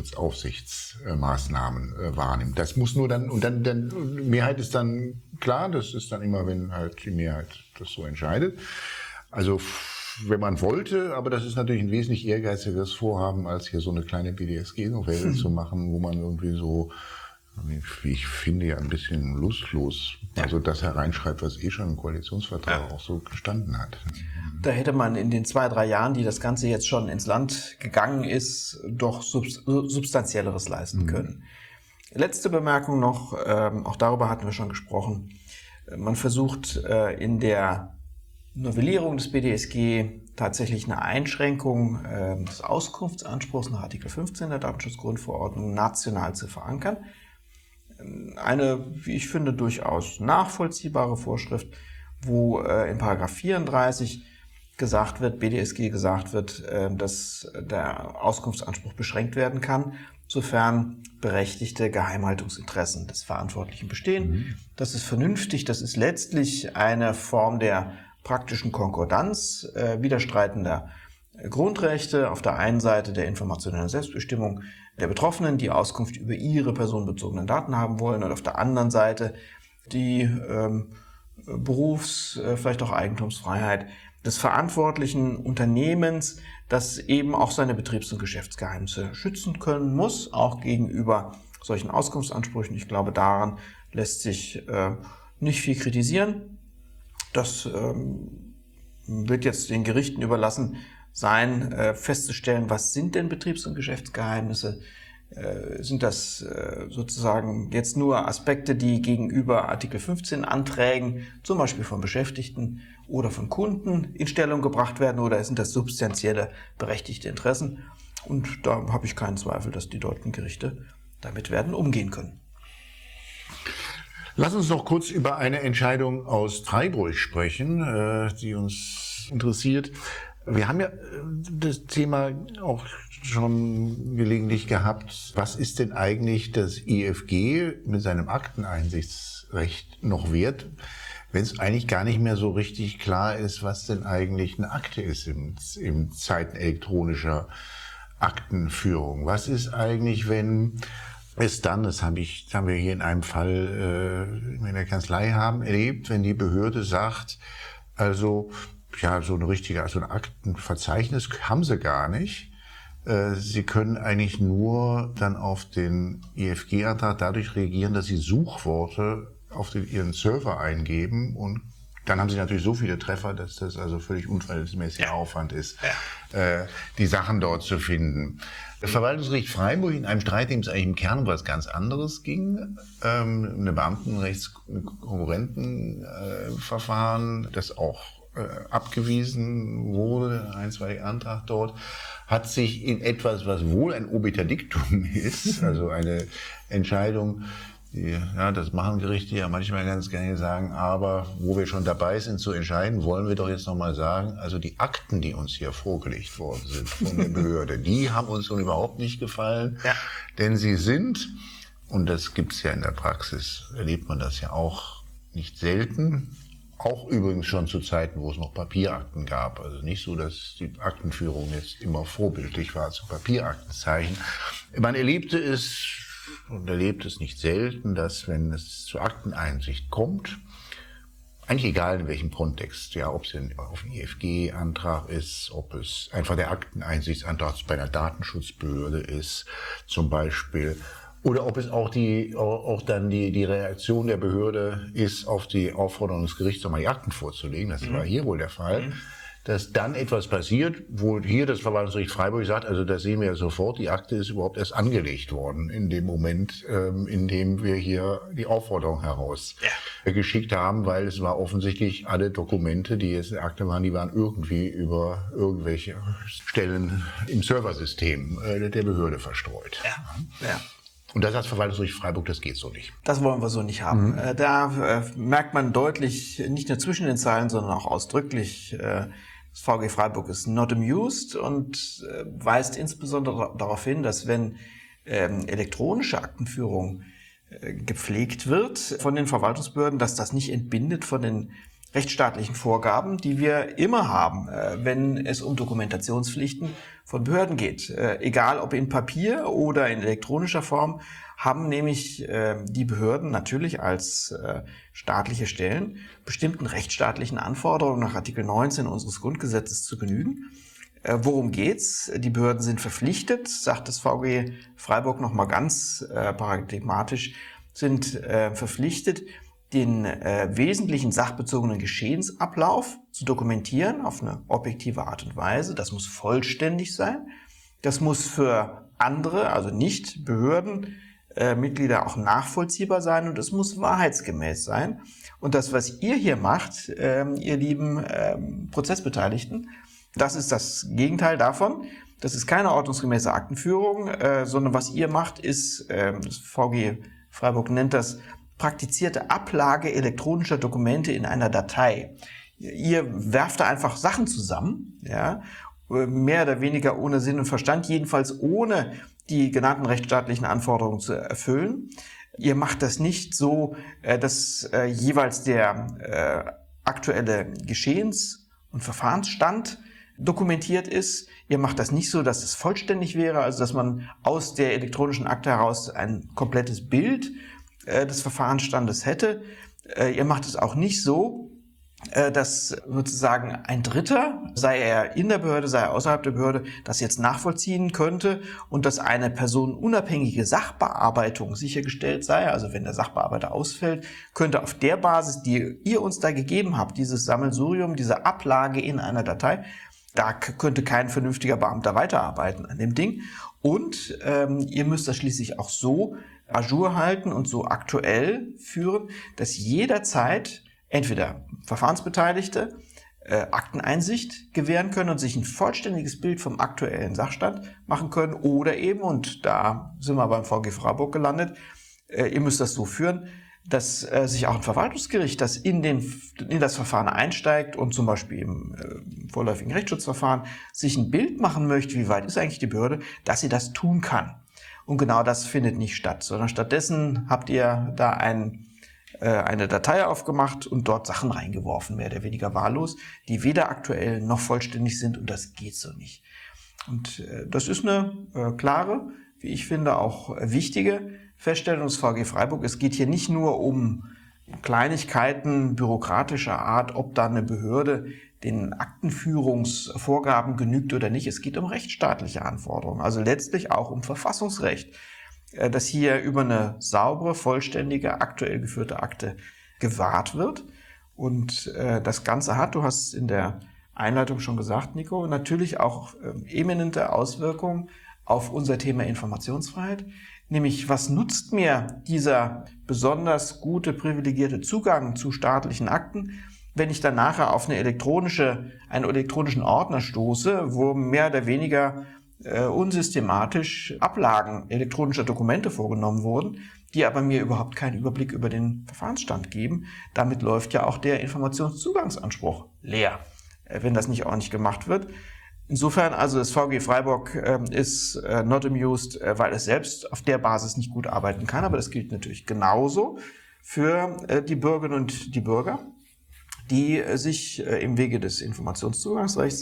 Datenschutzaufsichtsmaßnahmen äh, wahrnimmt. Das muss nur dann, und dann, dann, Mehrheit ist dann klar, das ist dann immer, wenn halt die Mehrheit das so entscheidet. Also, wenn man wollte, aber das ist natürlich ein wesentlich ehrgeizigeres Vorhaben, als hier so eine kleine B D S G-Novelle hm. zu machen, wo man irgendwie so, wie ich finde, ja ein bisschen lustlos, ja. also das hereinschreibt, was eh schon im Koalitionsvertrag ja. auch so gestanden hat. Da hätte man in den zwei, drei Jahren, die das Ganze jetzt schon ins Land gegangen ist, doch Substanzielleres leisten können. Mhm. Letzte Bemerkung noch, ähm, auch darüber hatten wir schon gesprochen. Man versucht äh, in der Novellierung des B D S G tatsächlich eine Einschränkung äh, des Auskunftsanspruchs nach Artikel fünfzehn der Datenschutzgrundverordnung national zu verankern. Eine, wie ich finde, durchaus nachvollziehbare Vorschrift, wo äh, in Paragraph vierunddreißig gesagt wird, B D S G gesagt wird, äh, dass der Auskunftsanspruch beschränkt werden kann, sofern berechtigte Geheimhaltungsinteressen des Verantwortlichen bestehen. Mhm. Das ist vernünftig, das ist letztlich eine Form der praktischen Konkordanz äh, widerstreitender Grundrechte, auf der einen Seite der informationellen Selbstbestimmung der Betroffenen, die Auskunft über ihre personenbezogenen Daten haben wollen, und auf der anderen Seite die ähm, Berufs-, äh, vielleicht auch Eigentumsfreiheit des verantwortlichen Unternehmens, das eben auch seine Betriebs- und Geschäftsgeheimnisse schützen können muss, auch gegenüber solchen Auskunftsansprüchen. Ich glaube, daran lässt sich äh, nicht viel kritisieren. Das ähm, wird jetzt den Gerichten überlassen sein, äh, festzustellen, was sind denn Betriebs- und Geschäftsgeheimnisse? Äh, sind das äh, sozusagen jetzt nur Aspekte, die gegenüber Artikel fünfzehn Anträgen, zum Beispiel von Beschäftigten oder von Kunden, in Stellung gebracht werden, oder sind das substanzielle berechtigte Interessen? Und da habe ich keinen Zweifel, dass die deutschen Gerichte damit werden umgehen können. Lass uns noch kurz über eine Entscheidung aus Freiburg sprechen, äh, die uns interessiert. Wir haben ja das Thema auch schon gelegentlich gehabt. Was ist denn eigentlich das I F G mit seinem Akteneinsichtsrecht noch wert, wenn es eigentlich gar nicht mehr so richtig klar ist, was denn eigentlich eine Akte ist in, in Zeiten elektronischer Aktenführung? Was ist eigentlich, wenn es dann, das habe ich, das haben wir hier in einem Fall äh, in der Kanzlei haben erlebt, wenn die Behörde sagt, also ja, so eine richtige, also ein Aktenverzeichnis haben sie gar nicht. Sie können eigentlich nur dann auf den I F G-Antrag dadurch reagieren, dass sie Suchworte auf den, ihren Server eingeben, und dann haben sie natürlich so viele Treffer, dass das also völlig unverhältnismäßiger ja. Aufwand ist, ja. äh, die Sachen dort zu finden. Das Verwaltungsgericht Freiburg in einem Streit, dem es eigentlich im Kern um was ganz anderes ging, ähm, eine Beamtenrechtskonkurrentenverfahren, äh, das auch äh, abgewiesen wurde, ein, zwei Antrag dort, hat sich in etwas, was wohl ein Obiterdiktum ist, also eine Entscheidung, die, ja, das machen Gerichte ja manchmal ganz gerne sagen, aber wo wir schon dabei sind zu entscheiden, wollen wir doch jetzt nochmal sagen, also die Akten, die uns hier vorgelegt worden sind von der Behörde, die haben uns nun überhaupt nicht gefallen, ja. Denn sie sind, und das gibt's ja in der Praxis, erlebt man das ja auch nicht selten, auch übrigens schon zu Zeiten, wo es noch Papierakten gab. Also nicht so, dass die Aktenführung jetzt immer vorbildlich war zu Papieraktenzeichen. Man erlebte es und erlebt es nicht selten, dass, wenn es zur Akteneinsicht kommt, eigentlich egal in welchem Kontext, ja, ob es auf einen I F G-Antrag ist, ob es einfach der Akteneinsichtsantrag bei einer Datenschutzbehörde ist, zum Beispiel, oder ob es auch die, auch dann die, die Reaktion der Behörde ist auf die Aufforderung des Gerichts, nochmal die Akten vorzulegen. Das mhm. war hier wohl der Fall. Mhm. Dass dann etwas passiert, wo hier das Verwaltungsgericht Freiburg sagt, also das sehen wir ja sofort, die Akte ist überhaupt erst angelegt worden in dem Moment, ähm, in dem wir hier die Aufforderung herausgeschickt ja. haben, weil es war offensichtlich, alle Dokumente, die jetzt in der Akte waren, die waren irgendwie über irgendwelche Stellen im Serversystem äh, der Behörde verstreut. Ja. Ja. Und da sagt das Verwaltungsgericht Freiburg, das geht so nicht. Das wollen wir so nicht haben. Mhm. Da äh, merkt man deutlich, nicht nur zwischen den Zeilen, sondern auch ausdrücklich, äh, das V G Freiburg ist not amused und äh, weist insbesondere darauf hin, dass wenn ähm, elektronische Aktenführung äh, gepflegt wird von den Verwaltungsbehörden, dass das nicht entbindet von den rechtsstaatlichen Vorgaben, die wir immer haben, äh, wenn es um Dokumentationspflichten von Behörden geht. Äh, egal ob in Papier oder in elektronischer Form, haben nämlich äh, die Behörden natürlich als äh, staatliche Stellen bestimmten rechtsstaatlichen Anforderungen nach Artikel neunzehn unseres Grundgesetzes zu genügen. Äh, worum geht's? Die Behörden sind verpflichtet, sagt das V G Freiburg nochmal ganz äh, paradigmatisch, sind äh, verpflichtet, den äh, wesentlichen sachbezogenen Geschehensablauf zu dokumentieren auf eine objektive Art und Weise. Das muss vollständig sein. Das muss für andere, also nicht Behörden, äh, Mitglieder auch nachvollziehbar sein und es muss wahrheitsgemäß sein. Und das, was ihr hier macht, äh, ihr lieben äh, Prozessbeteiligten, das ist das Gegenteil davon. Das ist keine ordnungsgemäße Aktenführung, äh, sondern was ihr macht, ist, äh, das V G Freiburg nennt das praktizierte Ablage elektronischer Dokumente in einer Datei. Ihr werft da einfach Sachen zusammen, ja, mehr oder weniger ohne Sinn und Verstand, jedenfalls ohne die genannten rechtsstaatlichen Anforderungen zu erfüllen. Ihr macht das nicht so, dass äh, jeweils der äh, aktuelle Geschehens- und Verfahrensstand dokumentiert ist. Ihr macht das nicht so, dass es vollständig wäre, also dass man aus der elektronischen Akte heraus ein komplettes Bild äh, des Verfahrensstandes hätte. Äh, ihr macht es auch nicht so, äh, dass sozusagen ein Dritter, sei er in der Behörde, sei er außerhalb der Behörde, das jetzt nachvollziehen könnte und dass eine personenunabhängige Sachbearbeitung sichergestellt sei. Also wenn der Sachbearbeiter ausfällt, könnte auf der Basis, die ihr uns da gegeben habt, dieses Sammelsurium, diese Ablage in einer Datei, da könnte kein vernünftiger Beamter weiterarbeiten an dem Ding. Und ähm, ihr müsst das schließlich auch so à jour halten und so aktuell führen, dass jederzeit entweder Verfahrensbeteiligte äh, Akteneinsicht gewähren können und sich ein vollständiges Bild vom aktuellen Sachstand machen können oder eben, und da sind wir beim V G Freiburg gelandet, äh, ihr müsst das so führen, dass äh, sich auch ein Verwaltungsgericht, das in, den, in das Verfahren einsteigt und zum Beispiel im äh, vorläufigen Rechtsschutzverfahren sich ein Bild machen möchte, wie weit ist eigentlich die Behörde, dass sie das tun kann. Und genau das findet nicht statt, sondern stattdessen habt ihr da ein, äh, eine Datei aufgemacht und dort Sachen reingeworfen, mehr oder weniger wahllos, die weder aktuell noch vollständig sind und das geht so nicht. Und äh, das ist eine äh, klare, wie ich finde, auch wichtige Feststellung des V G Freiburg. Es geht hier nicht nur um Kleinigkeiten bürokratischer Art, ob da eine Behörde den Aktenführungsvorgaben genügt oder nicht. Es geht um rechtsstaatliche Anforderungen, also letztlich auch um Verfassungsrecht, dass hier über eine saubere, vollständige, aktuell geführte Akte gewahrt wird. Und das Ganze hat, du hast es in der Einleitung schon gesagt, Nico, natürlich auch eminente Auswirkungen auf unser Thema Informationsfreiheit. Nämlich, was nutzt mir dieser besonders gute, privilegierte Zugang zu staatlichen Akten, wenn ich dann nachher auf eine elektronische, einen elektronischen Ordner stoße, wo mehr oder weniger äh, unsystematisch Ablagen elektronischer Dokumente vorgenommen wurden, die aber mir überhaupt keinen Überblick über den Verfahrensstand geben. Damit läuft ja auch der Informationszugangsanspruch leer, äh, wenn das nicht ordentlich gemacht wird. Insofern also das V G Freiburg äh, ist äh, not amused, äh, weil es selbst auf der Basis nicht gut arbeiten kann. Aber das gilt natürlich genauso für äh, die Bürgerinnen und die Bürger, die äh, sich äh, im Wege des Informationszugangsrechts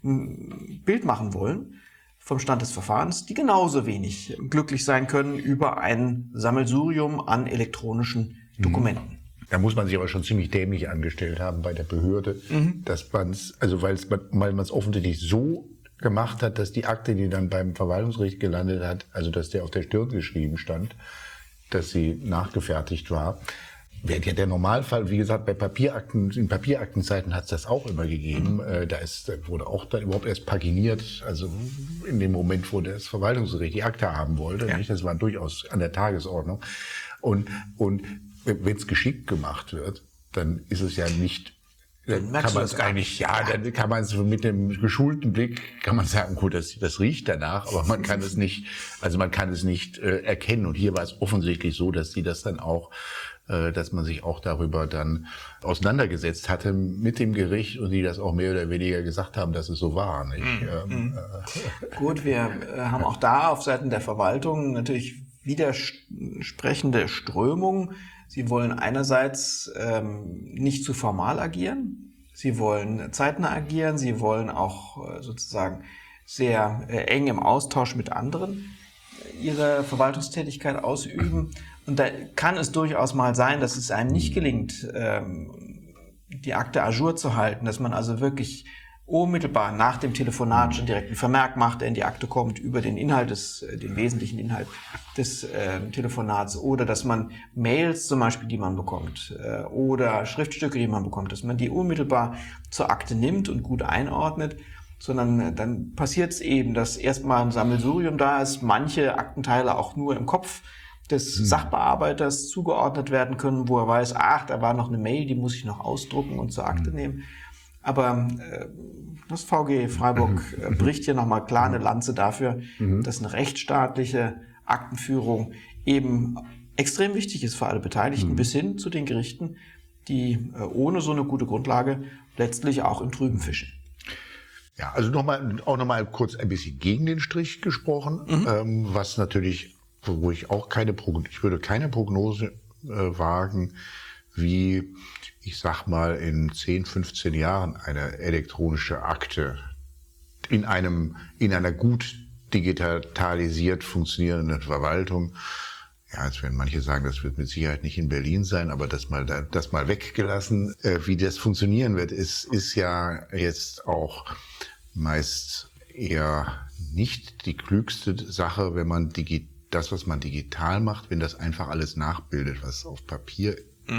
ein Bild machen wollen vom Stand des Verfahrens, die genauso wenig glücklich sein können über ein Sammelsurium an elektronischen Dokumenten. Da muss man sich aber schon ziemlich dämlich angestellt haben bei der Behörde, mhm. dass man es, also weil es, weil man es offensichtlich so gemacht hat, dass die Akte, die dann beim Verwaltungsgericht gelandet hat, also dass der auf der Stirn geschrieben stand, dass sie nachgefertigt war. Wäre ja der Normalfall, wie gesagt, bei Papierakten, in Papieraktenzeiten hat es das auch immer gegeben. Mhm. Da ist, wurde auch dann überhaupt erst paginiert, also in dem Moment, wo das Verwaltungsgericht die Akte haben wollte. Ja. Nicht? Das war durchaus an der Tagesordnung. Und, und wenn es geschickt gemacht wird, dann ist es ja nicht, dann kann man es eigentlich, ja, dann kann man es mit dem geschulten Blick, kann man sagen, gut, das, das riecht danach, aber man kann es nicht, also man kann es nicht äh, erkennen. Und hier war es offensichtlich so, dass die das dann auch, äh, dass man sich auch darüber dann auseinandergesetzt hatte mit dem Gericht und die das auch mehr oder weniger gesagt haben, dass es so war. Nicht? Mhm. Ähm, äh, Gut, wir äh, haben auch da auf Seiten der Verwaltung natürlich widersprechende Strömungen. Sie wollen einerseits ähm, nicht zu formal agieren, sie wollen zeitnah agieren, sie wollen auch äh, sozusagen sehr äh, eng im Austausch mit anderen ihre Verwaltungstätigkeit ausüben. Und da kann es durchaus mal sein, dass es einem nicht gelingt, ähm, die Akte à jour zu halten, dass man also wirklich unmittelbar nach dem Telefonat schon direkt einen Vermerk macht, der in die Akte kommt über den Inhalt des, den wesentlichen Inhalt des äh, Telefonats, oder dass man Mails zum Beispiel, die man bekommt, äh, oder Schriftstücke, die man bekommt, dass man die unmittelbar zur Akte nimmt und gut einordnet, sondern äh, dann passiert es eben, dass erstmal ein Sammelsurium da ist, manche Aktenteile auch nur im Kopf des Sachbearbeiters zugeordnet werden können, wo er weiß, ach, da war noch eine Mail, die muss ich noch ausdrucken und zur Akte nehmen. Aber äh, das V G Freiburg äh, bricht hier nochmal klar eine Lanze dafür, mhm. dass eine rechtsstaatliche Aktenführung eben extrem wichtig ist für alle Beteiligten, mhm. bis hin zu den Gerichten, die äh, ohne so eine gute Grundlage letztlich auch im Trüben fischen. Ja, also noch mal, auch nochmal kurz ein bisschen gegen den Strich gesprochen, mhm. ähm, was natürlich, wo ich auch keine Prognose, ich würde keine Prognose äh, wagen, wie, ich sag mal, in zehn, fünfzehn Jahren eine elektronische Akte in einem, in einer gut digitalisiert funktionierenden Verwaltung, ja, jetzt werden manche sagen, das wird mit Sicherheit nicht in Berlin sein, aber das mal, das mal weggelassen, äh, wie das funktionieren wird, ist, ist ja jetzt auch meist eher nicht die klügste Sache, wenn man digi- das, was man digital macht, wenn das einfach alles nachbildet, was auf Papier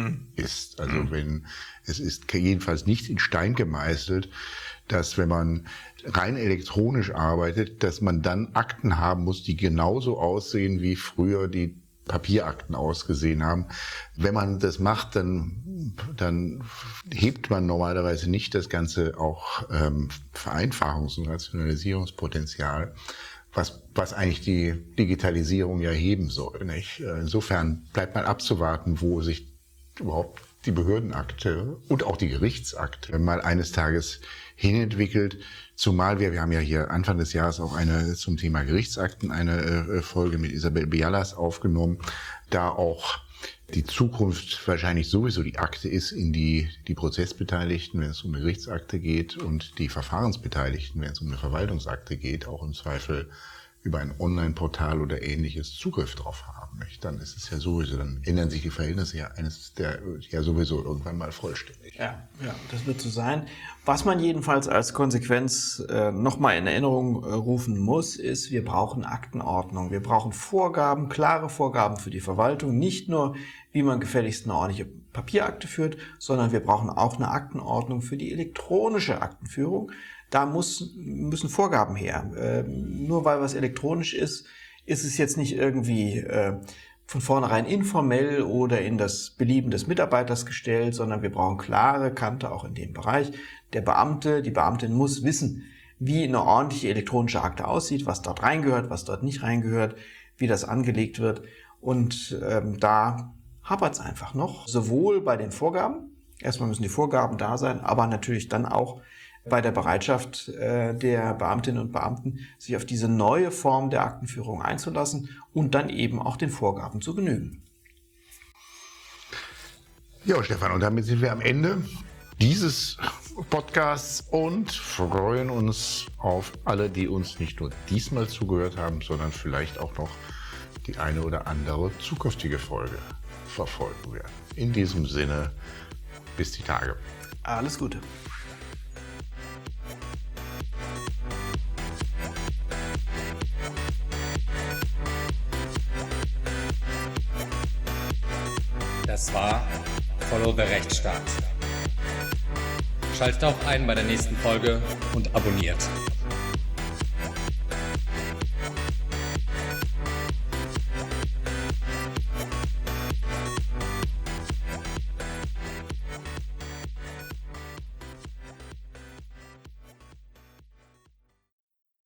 ist. Also wenn, es ist jedenfalls nicht in Stein gemeißelt, dass wenn man rein elektronisch arbeitet, dass man dann Akten haben muss, die genauso aussehen, wie früher die Papierakten ausgesehen haben. Wenn man das macht, dann, dann hebt man normalerweise nicht das ganze auch ähm, Vereinfachungs- und Rationalisierungspotenzial, was, was eigentlich die Digitalisierung ja heben soll, nicht? Insofern bleibt mal abzuwarten, wo sich überhaupt die Behördenakte und auch die Gerichtsakte mal eines Tages hinentwickelt. Zumal wir, wir haben ja hier Anfang des Jahres auch eine zum Thema Gerichtsakten eine äh, Folge mit Isabel Bialas aufgenommen, da auch die Zukunft wahrscheinlich sowieso die Akte ist, in die die Prozessbeteiligten, wenn es um eine Gerichtsakte geht, und die Verfahrensbeteiligten, wenn es um eine Verwaltungsakte geht, auch im Zweifel über ein Online-Portal oder Ähnliches Zugriff drauf haben möchte, dann ist es ja sowieso, dann ändern sich die Verhältnisse ja eines der ja sowieso irgendwann mal vollständig. Ja, ja, das wird so sein. Was man jedenfalls als Konsequenz äh, nochmal in Erinnerung äh, rufen muss, ist, wir brauchen Aktenordnung. Wir brauchen Vorgaben, klare Vorgaben für die Verwaltung, nicht nur, wie man gefälligst eine ordentliche Papierakte führt, sondern wir brauchen auch eine Aktenordnung für die elektronische Aktenführung. Da muss, müssen Vorgaben her. Äh, nur weil was elektronisch ist, ist es jetzt nicht irgendwie äh, von vornherein informell oder in das Belieben des Mitarbeiters gestellt, sondern wir brauchen klare Kante auch in dem Bereich. Der Beamte, die Beamtin muss wissen, wie eine ordentliche elektronische Akte aussieht, was dort reingehört, was dort nicht reingehört, wie das angelegt wird. Und ähm, da hapert es einfach noch, sowohl bei den Vorgaben, erstmal müssen die Vorgaben da sein, aber natürlich dann auch bei der Bereitschaft äh, der Beamtinnen und Beamten, sich auf diese neue Form der Aktenführung einzulassen und dann eben auch den Vorgaben zu genügen. Ja, Stefan, und damit sind wir am Ende dieses Podcasts und freuen uns auf alle, die uns nicht nur diesmal zugehört haben, sondern vielleicht auch noch die eine oder andere zukünftige Folge verfolgen werden. In diesem Sinne, bis die Tage. Alles Gute. Das war Follow the Rechtsstaat. Schaltet auch ein bei der nächsten Folge und abonniert.